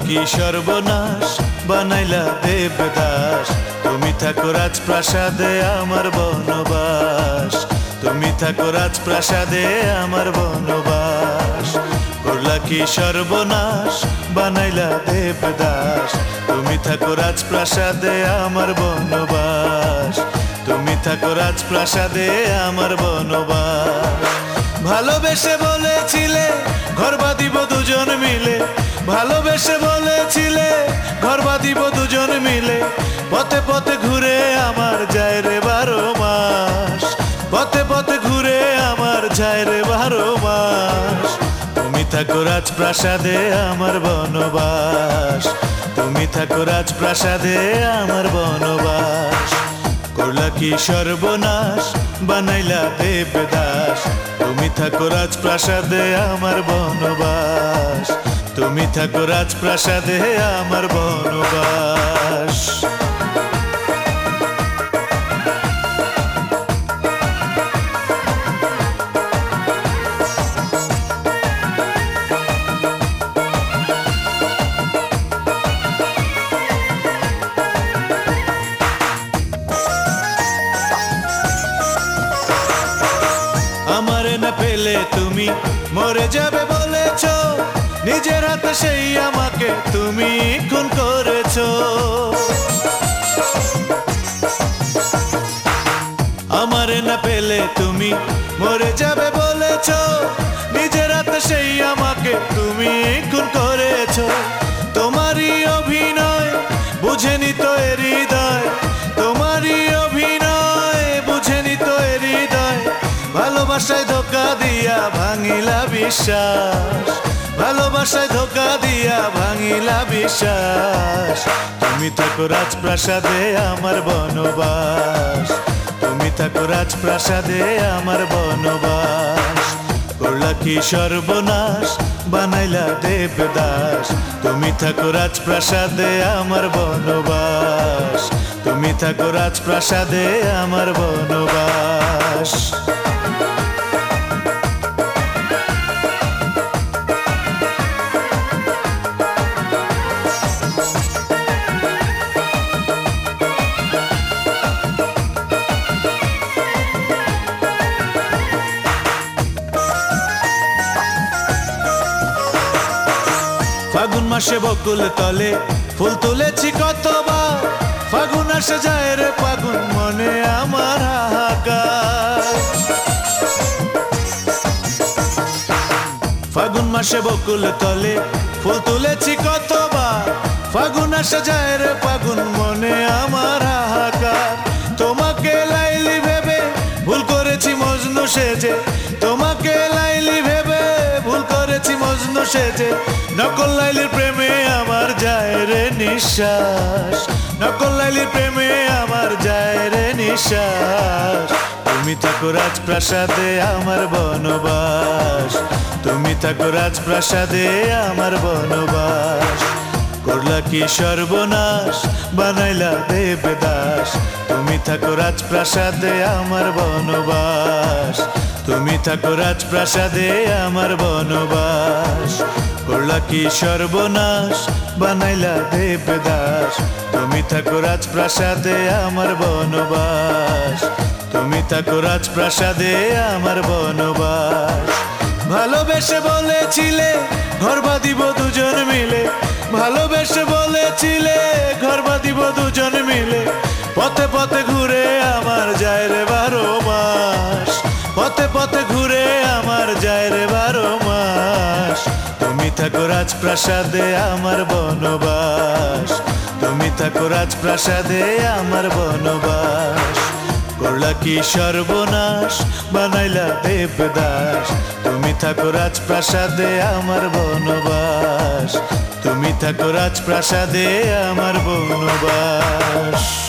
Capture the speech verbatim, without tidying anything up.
কি সর্বনাশ বানাইলা দেবদাস। তুমি থাকো রাজপ্রাসাদে আমার বনবাস, তুমি থাকো রাজপ্রাসাদে আমার বনবাস। করলা কি সর্বনাশ বানাইলা দেবদাস। তুমি থাকো রাজপ্রাসাদে আমার বনবাস, তুমি থাকো রাজপ্রাসাদে আমার বনবাস। ভালোবেসে বলেছিলে ঘর বাঁধিব দুজন মিলে, ভালোবেসে বলেছিলে ঘর বাঁধিব দুজন মিলে। পথে পথে ঘুরে আমার যায় রে বারো মাস, পথে পথে ঘুরে আমার যায় রে বারো মাস। তুমি থাকো রাজপ্রাসাদে আমার বনবাস, তুমি থাকো রাজপ্রাসাদে আমার বনবাস। করলা কি সর্বনাশ বানাইলা দেবদাস। তুমি থাকো রাজপ্রাসাদে আমার বনবাস, তুমি থাকো রাজপ্রাসাদে আমার বনবাস। আমারে না পেলে তুমি মরে যাবে বলেছো, নিজের হাতে সেই আমাকে তুমি খুন করেছো। আমারে না পেলে তুমি মরে যাবে বলেছো, নিজের হাতে সেই আমাকে তুমি খুন করেছো। তোমারই অভিনয় বুঝেনি তো এ হৃদয়, তোমারই অভিনয় বুঝেনি তো এ হৃদয়। ভালোবাসায় ধোকা দিয়া ভাঙিলা বিশ্বাস, ভালোবাসায় ধোকা দিয়া ভাঙিলা বিশ্বাস। তুমি থাকো রাজপ্রাসাদে আমার বনবাস, তুমি থাকো রাজপ্রাসাদে আমার বনবাস। করলা কি সর্বনাশ বানাইলা দেবদাস। তুমি থাকো রাজপ্রাসাদে আমার বনবাস, তুমি থাকো রাজপ্রাসাদে আমার বনবাস। ফাগুন মাসে বকুল তলে ফুল তুলেছি কতবার, ফাগুন আসে যায় রে ফাগুন মনে আমার হাহাকার। ফাগুন মাসে বকুল তলে ফুল তুলেছি কতবার, ফাগুন আসে যায় রে ফাগুন মনে আমার হাহাকার। তোমাকে লাইলি ভেবে ভুল করেছি মজনু সেজে, তোমাকে লাইলি ভেবে ভুল করেছি মজনু সেজে। নকল লাইলির প্রেমে আমার যায় রে নিঃশ্বাস, নকল লাইলির প্রেমে আমার যায় রে নিঃশ্বাস। তুমি থাকো রাজপ্রাসাদে আমার বনবাস, তুমি থাকো রাজপ্রাসাদে আমার বনবাস। করলা কি সর্বনাশ বানাইলা দেবদাস। তুমি থাকো রাজপ্রাসাদে আমার বনবাস, তুমি থাকো রাজপ্রাসাদে আমার বনবাস। করলা কি সর্বনাশ বানাইলা দেবদাস। তুমি থাকো রাজপ্রাসাদে আমার বনবাস, তুমি থাকো রাজপ্রাসাদে আমার বনবাস। ভালোবেসে বলেছিলে ঘর বাঁধিব দুজন মিলে, ভালোবেসে বলেছিলে ঘর বাঁধিব দুজন মিলে। পথে পথে ঘুরে আমার যায় রে বারো মাস, পথে পথে ঘুরে আমার যায় রে বারো মাস। তুমি থাকো রাজপ্রাসাদে আমার বনবাস, তুমি থাকো রাজপ্রাসাদে আমার বনবাস। করলা কি সর্বনাশ বানাইলা দেবদাস। তুমি থাকো রাজপ্রাসাদে আমার বনবাস, তুমি থাকো রাজপ্রাসাদে আমার বনবাস।